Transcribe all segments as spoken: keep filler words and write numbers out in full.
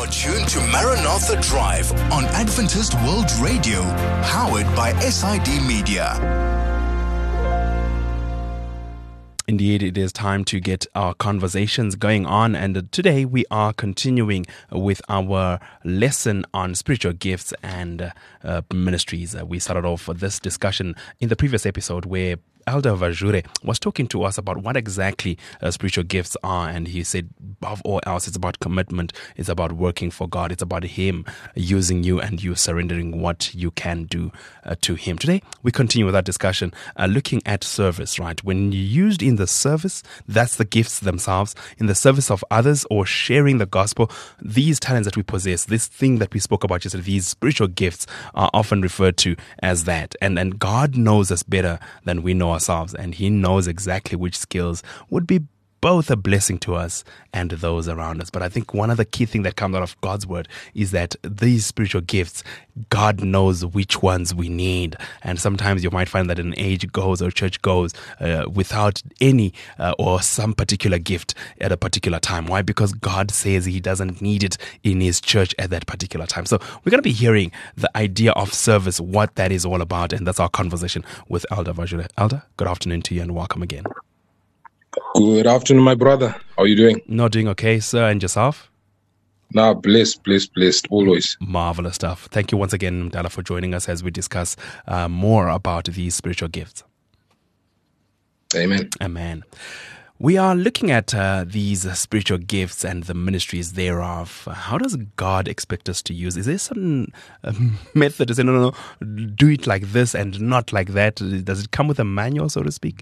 You're tuned to Maranatha Drive on Adventist World Radio, powered by S I D Media. Indeed, it is time to get our conversations going on, and today we are continuing with our lesson on spiritual gifts and uh, ministries. Uh, we started off this discussion in the previous episode where Elder Vajure was talking to us about what exactly uh, spiritual gifts are, and he said, above all else, it's about commitment, it's about working for God, it's about Him using you and you surrendering what you can do uh, to Him. Today, we continue with that discussion, uh, looking at service, right? When used in the service, that's the gifts themselves, in the service of others or sharing the gospel, these talents that we possess, this thing that we spoke about yesterday, these spiritual gifts are often referred to as that. And, and God knows us better than we know ourselves, and He knows exactly which skills would be both a blessing to us and those around us. But I think one of the key things that comes out of God's word is that these spiritual gifts, God knows which ones we need. And sometimes you might find that an age goes or church goes uh, without any uh, or some particular gift at a particular time. Why? Because God says He doesn't need it in His church at that particular time. So we're going to be hearing the idea of service, what that is all about. And that's our conversation with Elder Vajure. Elder, good afternoon to you and welcome again. Good afternoon, my brother. How are you doing? Not doing okay, sir. And yourself? Nah, blessed, blessed, blessed, always. Marvelous stuff. Thank you once again, Mdala, for joining us as we discuss uh, more about these spiritual gifts. Amen. Amen. We are looking at uh, these uh, spiritual gifts and the ministries thereof. How does God expect us to use? Is there some uh, method to say, no, no, no, do it like this and not like that? Does it come with a manual, so to speak?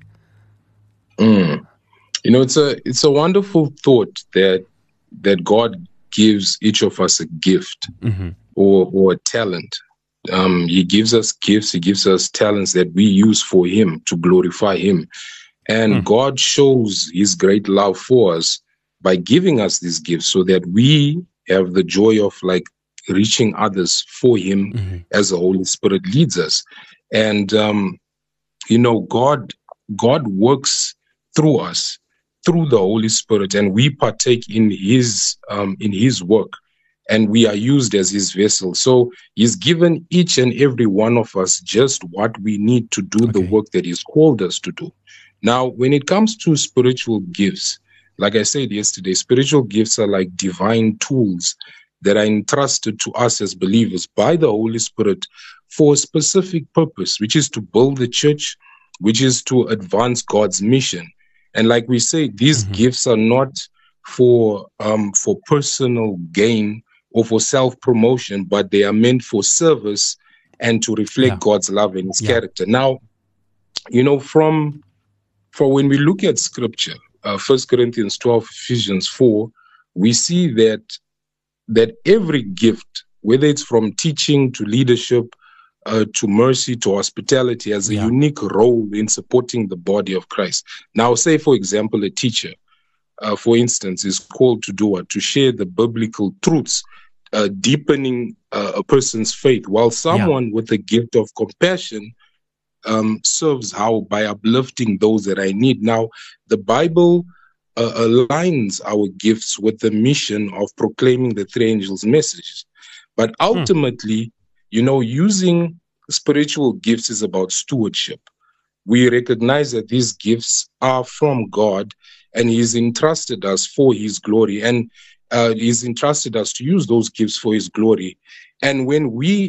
Mm. You know, it's a it's a wonderful thought that that God gives each of us a gift mm-hmm. or or a talent. Um, he gives us gifts. He gives us talents that we use for Him to glorify Him. And mm. God shows His great love for us by giving us these gifts so that we have the joy of like reaching others for Him mm-hmm. as the Holy Spirit leads us. And um, you know, God God works through us, through the Holy Spirit, and we partake in His um, in His work, and we are used as His vessel. So He's given each and every one of us just what we need to do okay. the work that He's called us to do. Now, when it comes to spiritual gifts, like I said yesterday, spiritual gifts are like divine tools that are entrusted to us as believers by the Holy Spirit for a specific purpose, which is to build the church, which is to advance God's mission. And like we say, these mm-hmm. gifts are not for um, for personal gain or for self-promotion, but they are meant for service and to reflect yeah. God's love and His yeah. character. Now, you know, from for when we look at Scripture, uh, First Corinthians twelve, Ephesians four, we see that that every gift, whether it's from teaching to leadership, Uh, to mercy, to hospitality, has a yeah. unique role in supporting the body of Christ. Now, say, for example, a teacher, uh, for instance, is called to do what? To share the biblical truths, uh, deepening uh, a person's faith, while someone yeah. with the gift of compassion um, serves how? By uplifting those that are in need. Now, the Bible uh, aligns our gifts with the mission of proclaiming the three angels' messages. But ultimately, hmm. you know, using spiritual gifts is about stewardship. We recognize that these gifts are from God, and He's entrusted us for His glory, and uh, He's entrusted us to use those gifts for His glory. And when we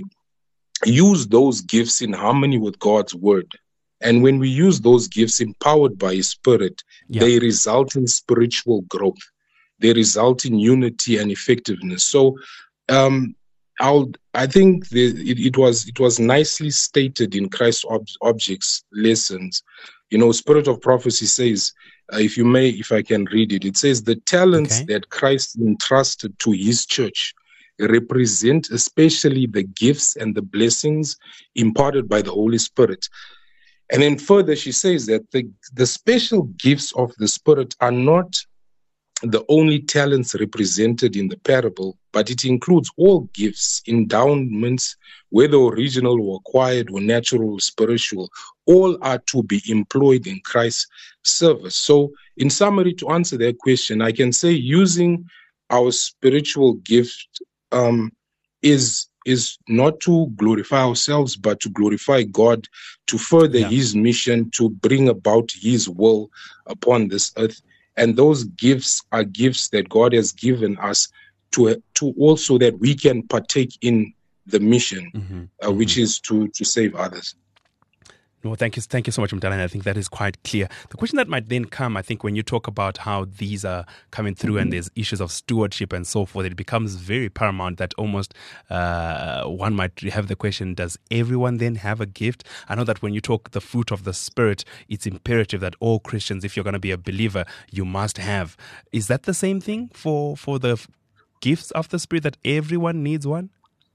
use those gifts in harmony with God's word, and when we use those gifts empowered by His Spirit, yeah. they result in spiritual growth. They result in unity and effectiveness. So, um, I'll, I think the, it, it was it was nicely stated in Christ Ob- Objects Lessons. You know, Spirit of Prophecy says, uh, if you may, if I can read it, it says the talents okay. that Christ entrusted to His church represent especially the gifts and the blessings imparted by the Holy Spirit. And then further, she says that the, the special gifts of the Spirit are not the only talents represented in the parable, but it includes all gifts, endowments, whether original or acquired or natural or spiritual, all are to be employed in Christ's service. So in summary, to answer that question, I can say using our spiritual gift um, is is not to glorify ourselves, but to glorify God, to further Yeah. His mission, to bring about His will upon this earth. And those gifts are gifts that God has given us to to also that we can partake in the mission, Mm-hmm. uh, Mm-hmm. which is to to save others. Well, thank you, thank you so much, Mtalani. I think that is quite clear. The question that might then come, I think, when you talk about how these are coming through and there's issues of stewardship and so forth, it becomes very paramount that almost uh, one might have the question: does everyone then have a gift? I know that when you talk the fruit of the Spirit, it's imperative that all Christians, if you're going to be a believer, you must have. Is that the same thing for for the f- gifts of the Spirit, that everyone needs one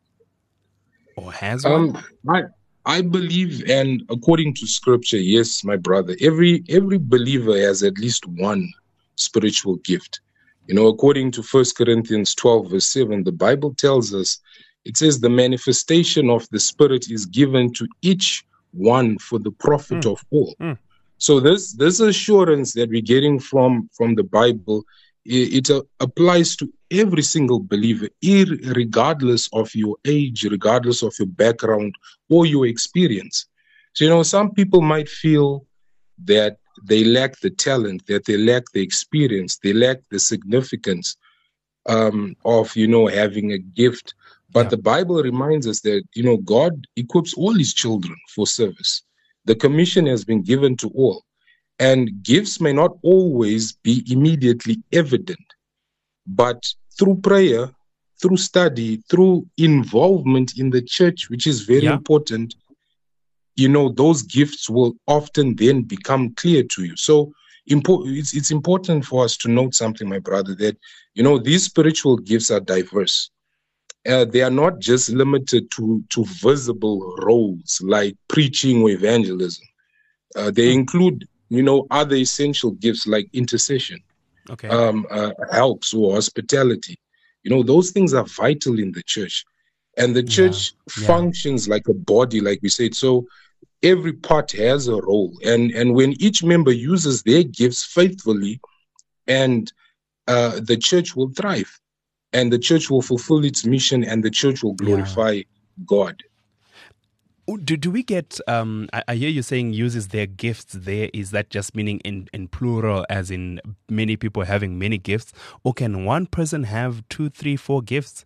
or has one? Um, I I believe, and according to Scripture, yes, my brother, every every believer has at least one spiritual gift. You know, according to First Corinthians twelve, verse seven, the Bible tells us, it says, the manifestation of the Spirit is given to each one for the profit Mm. of all. Mm. So this this assurance that we're getting from from the Bible, it, it uh, applies to every single believer, ir- regardless of your age, regardless of your background or your experience. So, you know, some people might feel that they lack the talent, that they lack the experience, they lack the significance um, of, you know, having a gift. But Yeah. the Bible reminds us that, you know, God equips all His children for service. The commission has been given to all. And gifts may not always be immediately evident, but through prayer, through study, through involvement in the church, which is very Yeah. important, you know, those gifts will often then become clear to you. So impo- it's, it's important for us to note something, my brother, that, you know, these spiritual gifts are diverse. Uh, they are not just limited to, to visible roles like preaching or evangelism. Uh, they Hmm. include, you know, other essential gifts like intercession, Okay. um, uh, helps or hospitality. You know, those things are vital in the church. And the Yeah. church Yeah. functions like a body, like we said. So every part has a role. And, and when each member uses their gifts faithfully, and uh, the church will thrive, and the church will fulfill its mission, and the church will Yeah. glorify God. Oh, Do, do we get, um, I, I hear you saying uses their gifts there. Is that just meaning in, in plural, as in many people having many gifts? Or can one person have two, three, four gifts?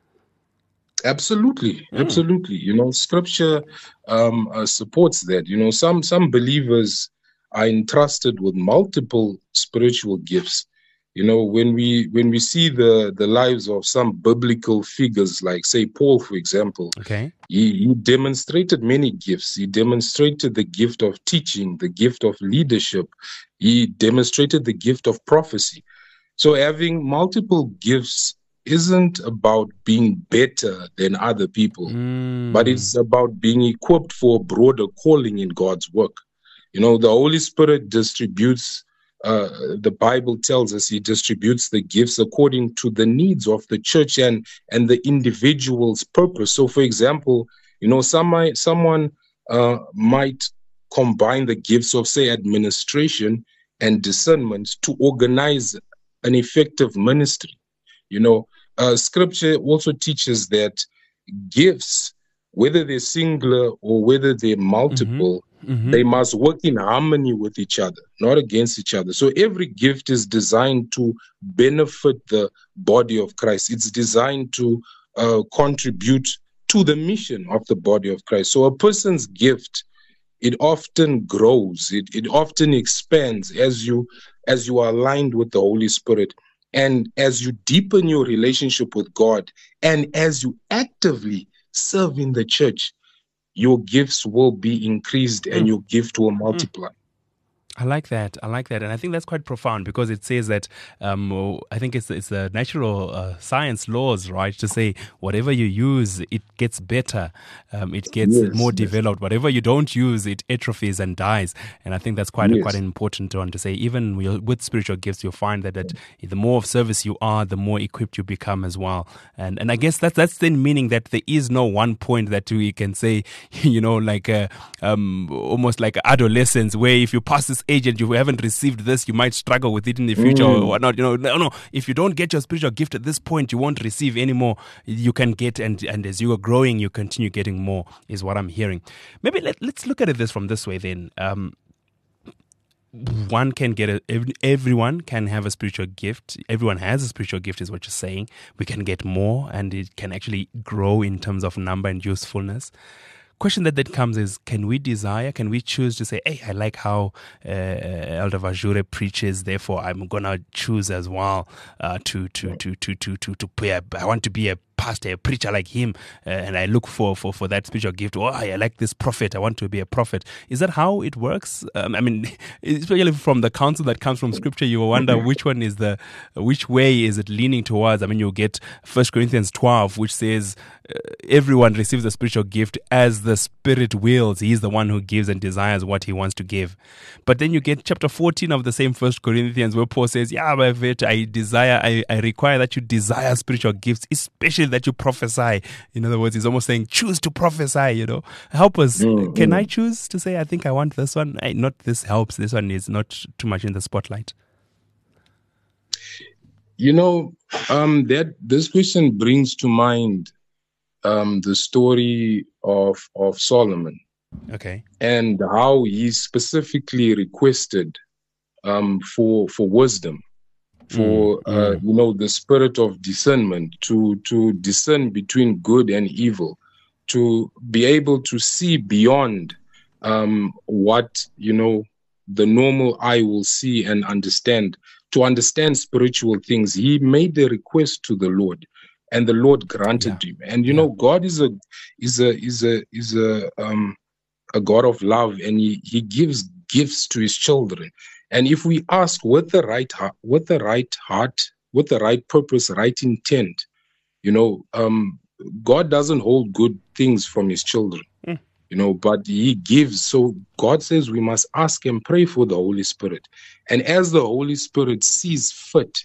Absolutely, Mm. absolutely. You know, Scripture um, uh, supports that. You know, some some believers are entrusted with multiple spiritual gifts. You know, when we when we see the the lives of some biblical figures, like say Paul, for example, Okay. he, he demonstrated many gifts. He demonstrated the gift of teaching, the gift of leadership. He demonstrated the gift of prophecy. So having multiple gifts isn't about being better than other people, but Mm. it's about being equipped for a broader calling in God's work. You know, the Holy Spirit distributes, uh, the Bible tells us He distributes the gifts according to the needs of the church and, and the individual's purpose. So, for example, you know, some might, someone uh, might combine the gifts of, say, administration and discernment to organize an effective ministry. You know, uh, Scripture also teaches that gifts, whether they're singular or whether they're Mm-hmm. multiple, Mm-hmm. they must work in harmony with each other, not against each other. So every gift is designed to benefit the body of Christ. It's designed to uh, contribute to the mission of the body of Christ. So a person's gift, it often grows, it, it often expands as you as you are aligned with the Holy Spirit, and as you deepen your relationship with God, and as you actively serve in the church, your gifts will be increased and Mm. your gift will Mm. multiply. I like that. I like that, and I think that's quite profound, because it says that um, oh, I think it's it's the natural uh, science laws, right? To say whatever you use, it gets better, um, it gets Yes, more yes, developed. Whatever you don't use, it atrophies and dies. And I think that's quite a, quite yes. an important one to say. Even with with spiritual gifts, you'll find that, that the more of service you are, the more equipped you become as well. And and I guess that's that's then meaning that there is no one point that we can say, you know, like a, um, almost like adolescence, where if you pass this age and you haven't received this, you might struggle with it in the future mm. or whatnot. You know, no, no. If you don't get your spiritual gift at this point, you won't receive any more. You can get, and, and as you are growing, you continue getting more, is what I'm hearing. Maybe let, let's look at it this from this way then. Um, one can get a, everyone can have a spiritual gift. Everyone has a spiritual gift is what you're saying. We can get more and it can actually grow in terms of number and usefulness. Question that then comes is, can we desire, can we choose to say, hey, I like how uh, Elder Vajure preaches, therefore I'm going to choose as well uh, to, to, to, to, to, to, to pray. I want to be a pastor, a preacher like him, uh, and I look for, for, for that spiritual gift. Oh, I like this prophet. I want to be a prophet. Is that how it works? Um, I mean, especially from the counsel that comes from Scripture, you wonder which one is the, which way is it leaning towards? I mean, you get First Corinthians twelve, which says uh, everyone receives a spiritual gift as the Spirit wills. He is the one who gives and desires what he wants to give. But then you get chapter fourteen of the same First Corinthians, where Paul says, yeah, but I desire, I, I require that you desire spiritual gifts, especially that you prophesy. In other words, he's almost saying, choose to prophesy, you know. Help us. Mm-hmm. Can I choose to say, I think I want this one? I, not this helps. This one is not too much in the spotlight. You know, um, that this question brings to mind um, the story of, of Solomon. Okay. And how he specifically requested um, for for wisdom, for mm, uh, mm. you know, the spirit of discernment, to to discern between good and evil, to be able to see beyond um, what, you know, the normal eye will see and understand, to understand spiritual things. He made the request to the Lord, and the Lord granted yeah. him. And you yeah. know, God is a is a is a is a um, a God of love, and he, he gives gifts to his children. And if we ask with the right heart, with the right heart, with the right purpose, right intent, you know, um, God doesn't hold good things from his children, mm. you know, but he gives. So God says we must ask and pray for the Holy Spirit. And as the Holy Spirit sees fit,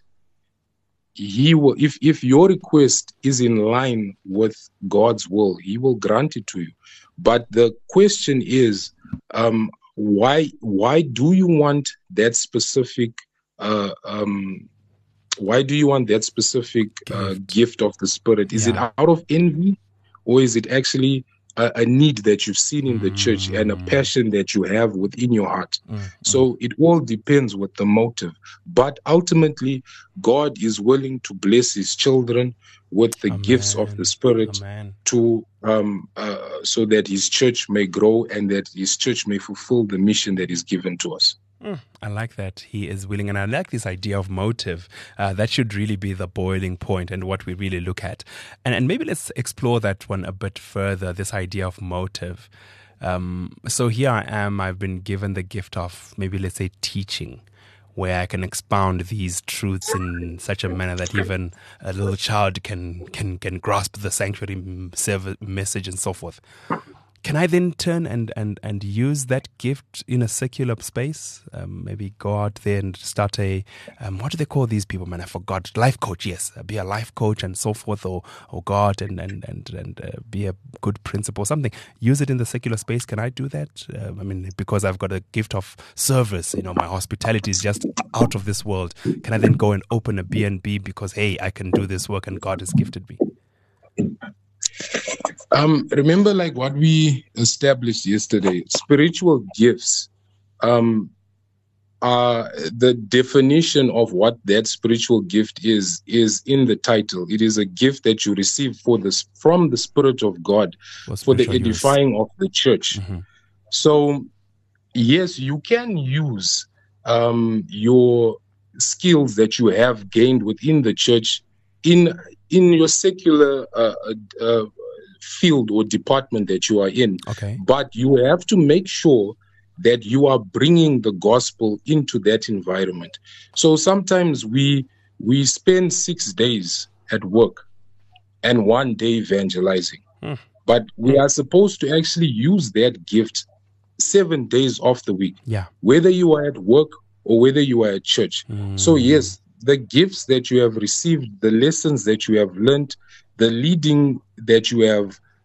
he will, if, if your request is in line with God's will, he will grant it to you. But the question is, um, why why do you want that specific uh, um, why do you want that specific uh, gift of the Spirit? Is yeah. it out of envy, or is it actually a, a need that you've seen in the mm. church and a passion that you have within your heart? Mm. So it all depends with the motive. But ultimately, God is willing to bless his children with the Amen. Gifts of the Spirit Amen. To um, uh, so that his church may grow and that his church may fulfill the mission that is given to us. Mm, I like that he is willing, and I like this idea of motive. Uh, that should really be the boiling point and what we really look at. And, and maybe let's explore that one a bit further, this idea of motive. Um, so here I am, I've been given the gift of maybe let's say teaching, where I can expound these truths in such a manner that even a little child can can can grasp the sanctuary message and so forth. Can I then turn and, and, and use that gift in a secular space? Um, maybe go out there and start a, um, what do they call these people, man? I forgot. Life coach, yes. Be a life coach and so forth, or or go out and, and, and, and uh, be a good principal or something. Use it in the secular space. Can I do that? Uh, I mean, because I've got a gift of service, you know, my hospitality is just out of this world. Can I then go and open a B and B because, hey, I can do this work and God has gifted me? Um, remember, like what we established yesterday, spiritual gifts um, are the definition of what that spiritual gift is, is in the title. It is a gift that you receive for this from the Spirit of God for the edifying use. Of the church. Mm-hmm. So, yes, you can use um, your skills that you have gained within the church in in your secular uh, uh, field or department that you are in. Okay. But you have to make sure that you are bringing the gospel into that environment. So sometimes we we spend six days at work and one day evangelizing. Mm. But we mm. are supposed to actually use that gift seven days of the week. Yeah. Whether you are at work or whether you are at church. Mm. So yes, the gifts that you have received, the lessons that you have learned, the leading that you have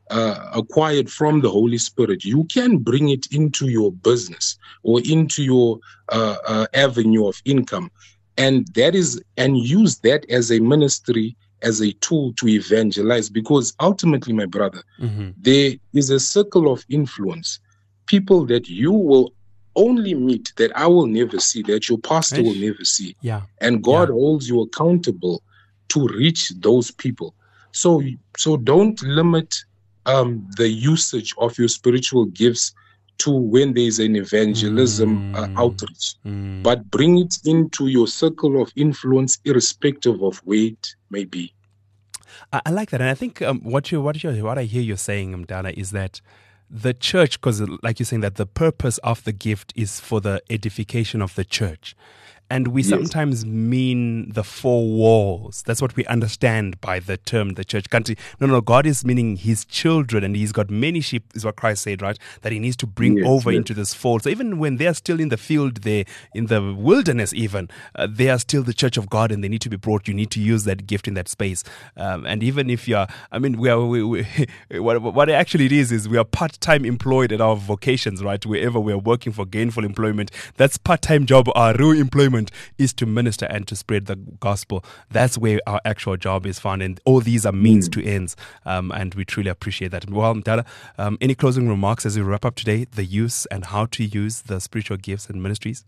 uh, acquired from the Holy Spirit, you can bring it into your business or into your uh, uh, avenue of income, and that is and use that as a ministry, as a tool to evangelize. Because ultimately, my brother, mm-hmm. there is a circle of influence, people that you will only meet, that I will never see, that your pastor will never see. Yeah. And God yeah. holds you accountable to reach those people. So, so don't limit um, the usage of your spiritual gifts to when there's an evangelism mm. uh, outreach, mm. but bring it into your circle of influence, irrespective of where it may be. I, I like that, and I think um, what you what you what I hear you saying, Mdala, is that the church, because like you're saying that the purpose of the gift is for the edification of the church. And we yes. sometimes mean the four walls. That's what we understand by the term the church country. No, no, God is meaning his children, and he's got many sheep, is what Christ said, right? That he needs to bring yes, over yes. into this fold. So even when they're still in the field, there in the wilderness even, uh, they are still the church of God, and they need to be brought. You need to use that gift in that space. Um, and even if you're, I mean, we are, we, we, what, what actually it is, is we are part-time employed at our vocations, right? Wherever we are working for gainful employment, that's part-time job. Our real employment is to minister and to spread the gospel. That's where our actual job is found, and all these are means mm. to ends, um, and we truly appreciate that. Well, Mdala, um, any closing remarks as we wrap up today, the use and how to use the spiritual gifts and ministries?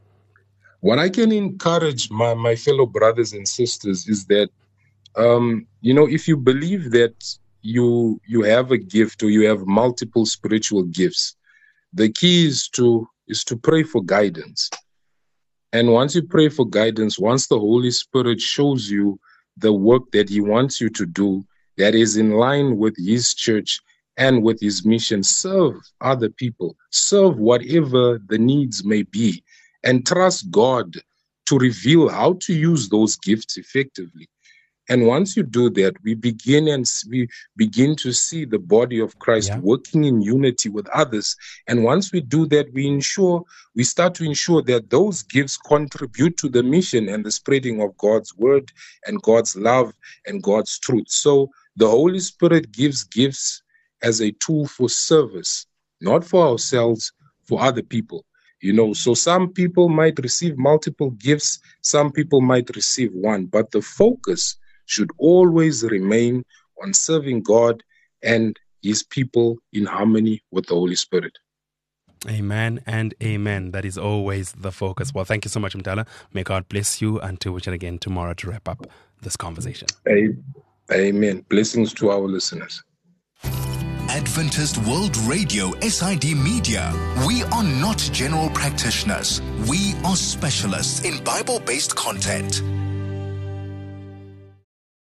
What I can encourage my, my fellow brothers and sisters is that, um, you know, if you believe that you you have a gift or you have multiple spiritual gifts, the key is to is to pray for guidance. And once you pray for guidance, once the Holy Spirit shows you the work that he wants you to do that is in line with his church and with his mission, serve other people, serve whatever the needs may be, and trust God to reveal how to use those gifts effectively. And once you do that, we begin and we begin to see the body of Christ yeah. working in unity with others. And once we do that, we ensure, we start to ensure that those gifts contribute to the mission and the spreading of God's word and God's love and God's truth. So the Holy Spirit gives gifts as a tool for service, not for ourselves, for other people. You know, so some people might receive multiple gifts, some people might receive one, but the focus should always remain on serving God and his people in harmony with the Holy Spirit. Amen and amen. That is always the focus. Well, thank you so much, Mdala. May God bless you until we chat again tomorrow to wrap up this conversation. Amen. Blessings to our listeners. Adventist World Radio, S I D Media. We are not general practitioners. We are specialists in Bible-based content.